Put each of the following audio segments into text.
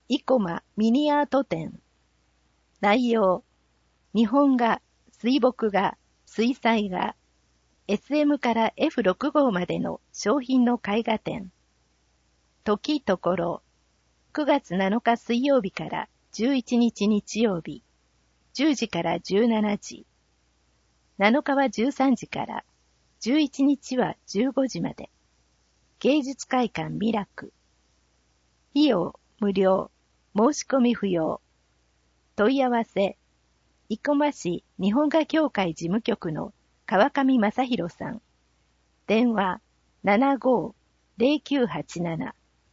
生駒ミニアート展。内容、日本画、水墨画、水彩画、SM から F6 号までの商品の絵画展。時ところ、9月7日水曜日から11日日曜日、10時から17時。7日は13時から、11日は15時まで。芸術会館ミラク。費用無料、申し込み不要。問い合わせ、生駒市日本画協会事務局の川上正弘さん。電話75-0987。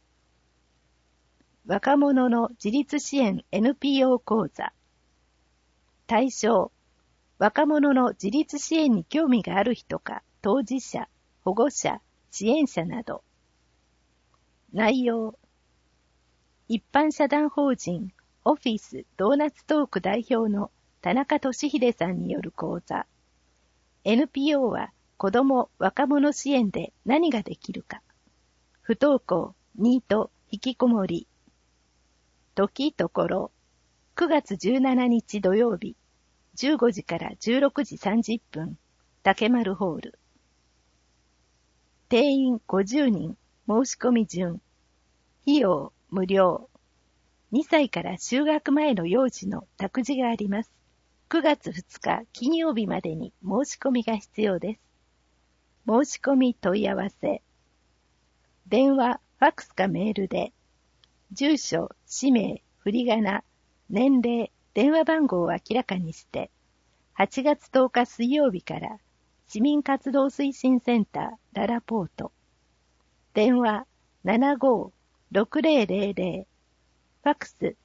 若者の自立支援 NPO 講座。対象、若者の自立支援に興味がある人か、当事者、保護者、支援者など。内容、一般社団法人オフィスドーナツトーク代表の田中俊秀さんによる講座。NPO は子ども・若者支援で何ができるか。不登校、ニート、引きこもり。時ところ、9月17日土曜日、15時から16時30分、竹丸ホール。定員50人、申し込み順。費用無料。2歳から就学前の幼児の託児があります。9月2日金曜日までに申し込みが必要です。申し込み問い合わせ。電話、ファックスかメールで、住所、氏名、振り仮名、年齢、電話番号を明らかにして、8月10日水曜日から市民活動推進センターララポート。電話75-6000。ファックス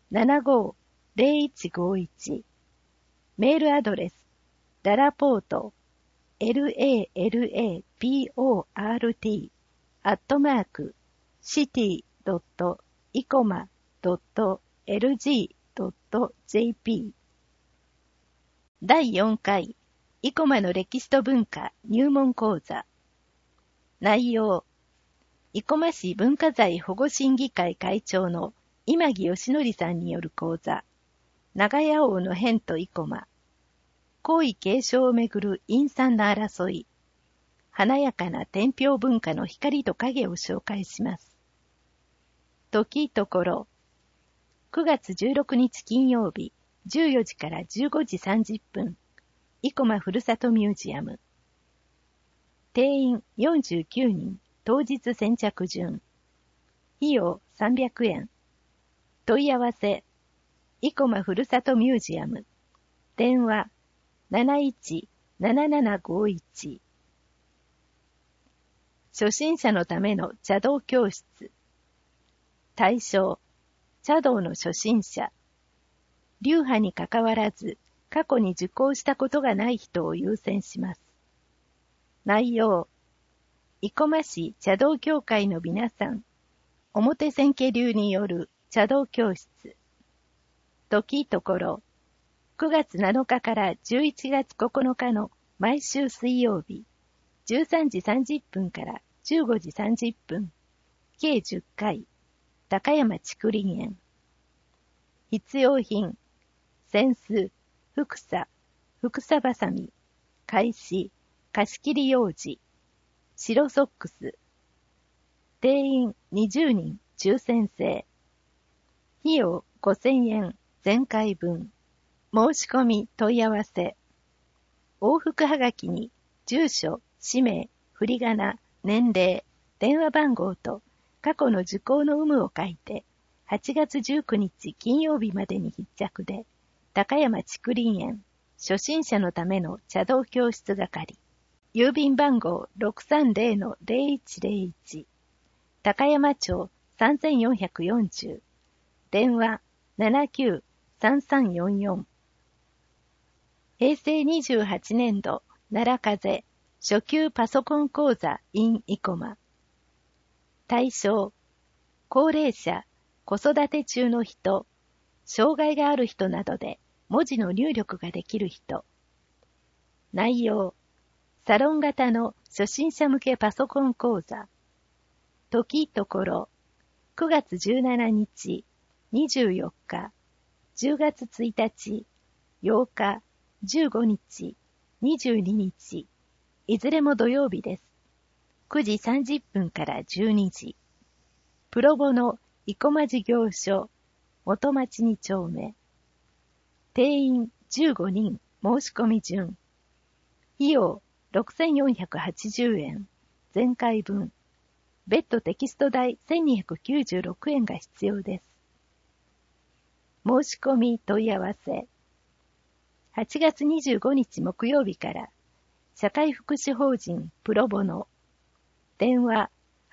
75-0151。メールアドレスララポート LALAPORT@city.icoma.lg.jp。 第4回生駒の歴史と文化入門講座。内容、生駒市文化財保護審議会会長の今木義則さんによる講座。長屋王の変と生駒。皇位継承をめぐる陰惨な争い。華やかな天平文化の光と影を紹介します。時ところ、9月16日金曜日、14時から15時30分、生駒ふるさとミュージアム。定員49人、当日先着順。費用300円。問い合わせ、生駒ふるさとミュージアム。電話71-7751。初心者のための茶道教室。対象、茶道の初心者。流派にかかわらず、過去に受講したことがない人を優先します。内容、生駒市茶道協会の皆さん、表千家流による茶道教室。時ところ、9月7日から11月9日の毎週水曜日、13時30分から15時30分、計10回、高山竹林園。必要品、扇子、ふくさばさみ、懐紙、貸切用紙、白ソックス。定員20人、抽選制。費用5000円、全回分。申し込み問い合わせ。往復はがきに、住所、氏名、振り仮名、年齢、電話番号と、過去の受講の有無を書いて、8月19日金曜日までに必着で、高山竹林園、初心者のための茶道教室係。郵便番号 630-0101。高山町3440。電話79-3344。平成28年度奈良風初級パソコン講座 in 生駒。対象、高齢者、子育て中の人、障害がある人などで文字の入力ができる人。内容、サロン型の初心者向けパソコン講座。時ところ、9月17日、 24日、10月1日、8日、15日、22日、いずれも土曜日です。9時30分から12時。プロボの生駒事業所、元町2丁目。定員15人、申し込み順。費用6480円。前回分。別途テキスト代1296円が必要です。申し込み問い合わせ。8月25日木曜日から、社会福祉法人プロボノ。電話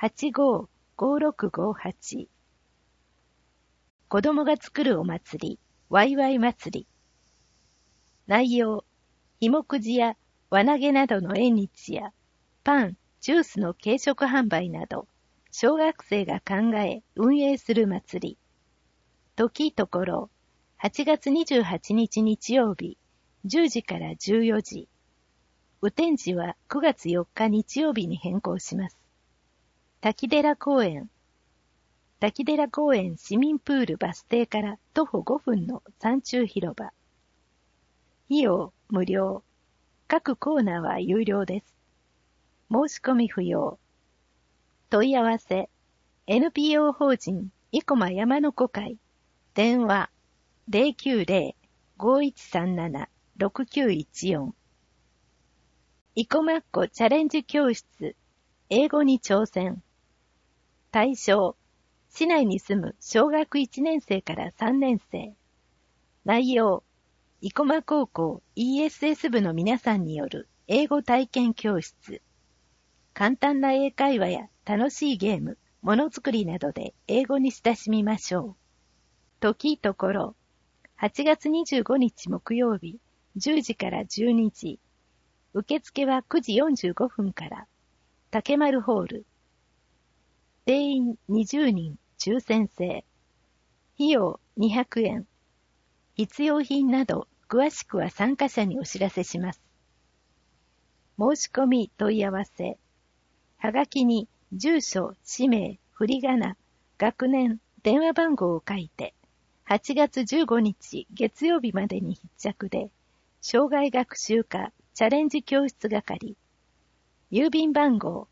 855658。子供が作るお祭り、ワイワイ祭り。内容、ひもくじや輪投げなどの縁日や、パン、ジュースの軽食販売など、小学生が考え、運営する祭り。時ところ、8月28日日曜日、10時から14時。雨天時は9月4日日曜日に変更します。滝寺公園。滝寺公園市民プールバス停から徒歩5分の山中広場。費用無料。各コーナーは有料です。申し込み不要。問い合わせ。NPO 法人生駒山の子会。電話090-5137-6914。生駒っ子チャレンジ教室。英語に挑戦。対象。市内に住む小学1年生から3年生。内容。生駒高校 ESS 部の皆さんによる英語体験教室。簡単な英会話や楽しいゲーム、ものづくりなどで英語に親しみましょう。時ところ。8月25日木曜日、10時から12時。受付は9時45分から。竹丸ホール。定員20人、抽選制。費用200円。必要品など、詳しくは参加者にお知らせします。申し込み問い合わせ。はがきに、住所、氏名、振り仮名、学年、電話番号を書いて、8月15日月曜日までに必着で、障害学習科チャレンジ教室係。郵便番号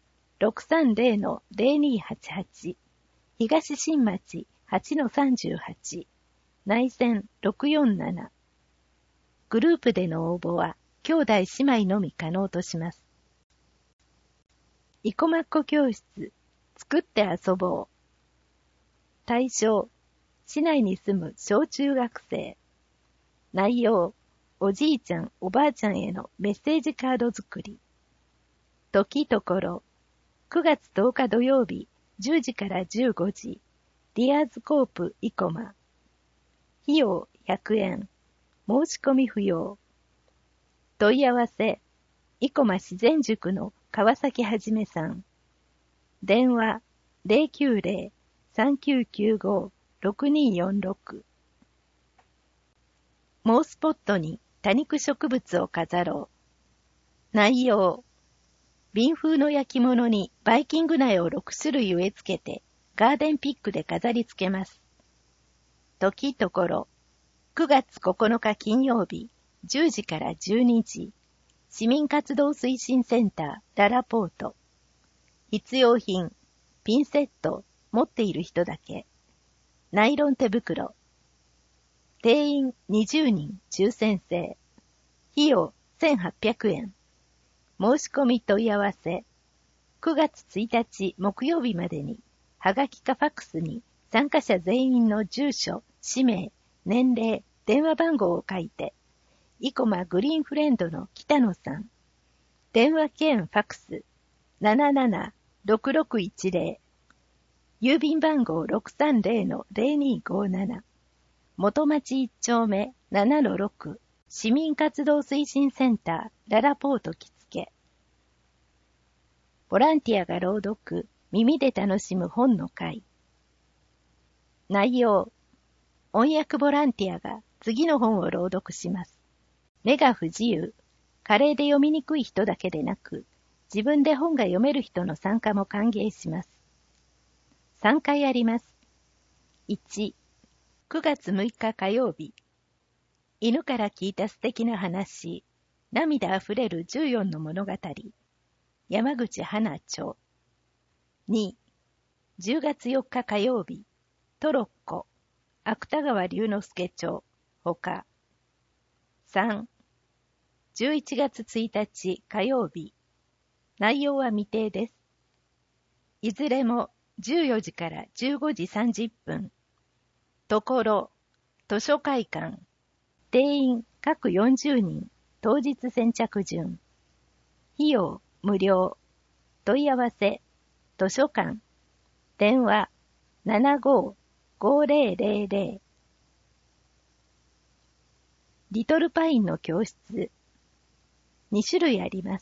630-0288 東新町 8-38 内線647。グループでの応募は兄弟姉妹のみ可能とします。生駒っ子教室、作って遊ぼう。対象、市内に住む小中学生。内容、おじいちゃん、おばあちゃんへのメッセージカード作り。時ところ、9月10日土曜日、10時から15時、リアーズコープ生駒。費用100円。申し込み不要。問い合わせ、生駒自然塾の川崎はじめさん。電話090-3995-6246。モースポットに多肉植物を飾ろう。内容。瓶風の焼き物にバイキング苗を6種類植え付けてガーデンピックで飾り付けます。時ところ。9月9日金曜日、10時から12時。市民活動推進センター、ララポート。必要品、ピンセット、持っている人だけ。ナイロン手袋。定員20人、抽選制。費用1800円。申し込み問い合わせ。9月1日木曜日までに、はがきかファックスに参加者全員の住所、氏名、年齢、電話番号を書いて、生駒グリーンフレンドの北野さん。電話兼ファックス 77-6610。郵便番号 630-0257。元町1丁目 7-6。市民活動推進センター、ララポート着付け。ボランティアが朗読、耳で楽しむ本の会。内容。翻訳ボランティアが次の本を朗読します。目が不自由、華麗で読みにくい人だけでなく、自分で本が読める人の参加も歓迎します。3回あります。1、 9月6日火曜日。犬から聞いた素敵な話。涙あふれる14の物語。山口花著。2、10月4日火曜日。トロッコ。芥川龍之介著。ほか。3、11月1日火曜日。内容は未定です。いずれも14時から15時30分。ところ、図書会館。定員各40人。当日先着順。費用無料。問い合わせ。図書館。電話 75-5000。リトルパインの教室。2種類あります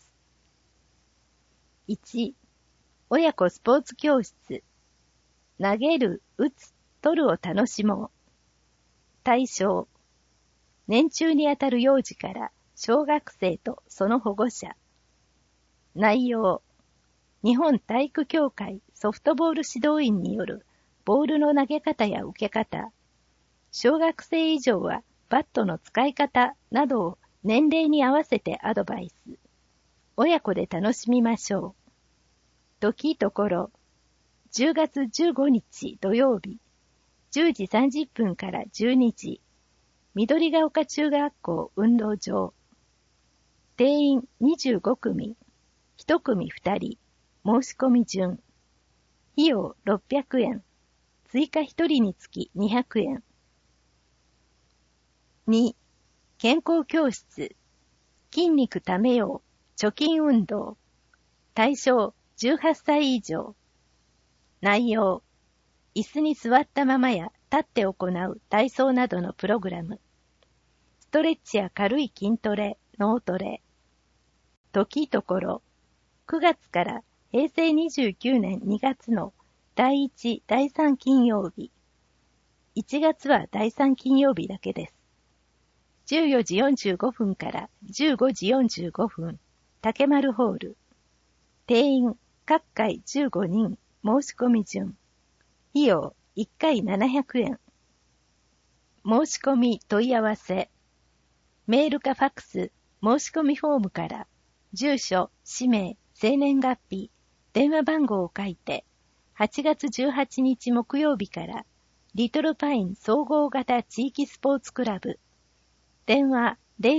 。1、親子スポーツ教室。投げる、打つ、取るを楽しもう。対象。年中にあたる幼児から小学生とその保護者。内容。日本体育協会ソフトボール指導員によるボールの投げ方や受け方。小学生以上はバットの使い方などを年齢に合わせてアドバイス。親子で楽しみましょう。時ところ。10月15日土曜日。10時30分から12時。緑ヶ丘中学校運動場。定員25組。1組2人。申し込み順。費用600円。追加1人につき200円。2、健康教室。筋肉ためよう。貯金運動。対象18歳以上。内容。椅子に座ったままや立って行う体操などのプログラム。ストレッチや軽い筋トレ、脳トレ。時ところ。9月から平成29年2月の第1、第3金曜日。1月は第3金曜日だけです。14時45分から15時45分。竹丸ホール。定員、各回15人。申し込み順。費用、1回700円。申し込み問い合わせ。メールかファックス、申し込みフォームから、住所、氏名、生年月日、電話番号を書いて、8月18日木曜日から、リトルパイン総合型地域スポーツクラブ。電話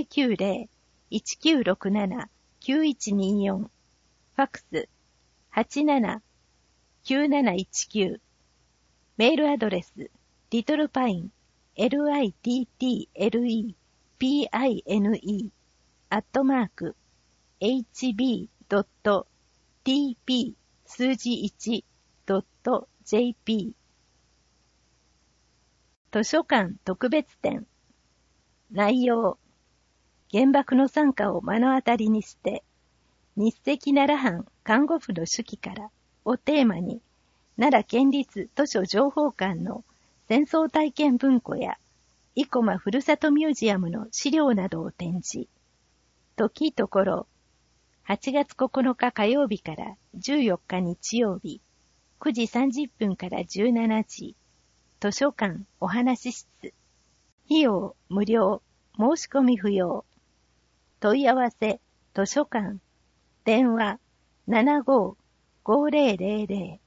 090-1967-9124。ファックス 87-9719。メールアドレス、リトルパイン、littlepine、@hb.tp 数字 1.jp。図書館特別展。内容。原爆の惨禍を目の当たりにして、日赤奈良藩看護婦の手記からをテーマに、奈良県立図書情報館の戦争体験文庫や、生駒ふるさとミュージアムの資料などを展示。時ところ。8月9日火曜日から14日日曜日。9時30分から17時。図書館お話室。費用無料。申し込み不要。問い合わせ図書館。電話 75-5000。